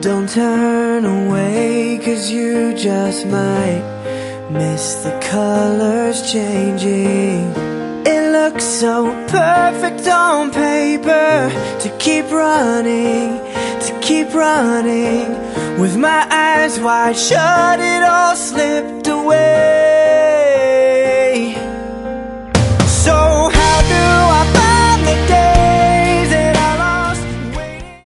Don't turn away, 'cause you just might miss the colors changing. It looks so perfect on paper to keep running, with my eyes wide shut, it all slipped away.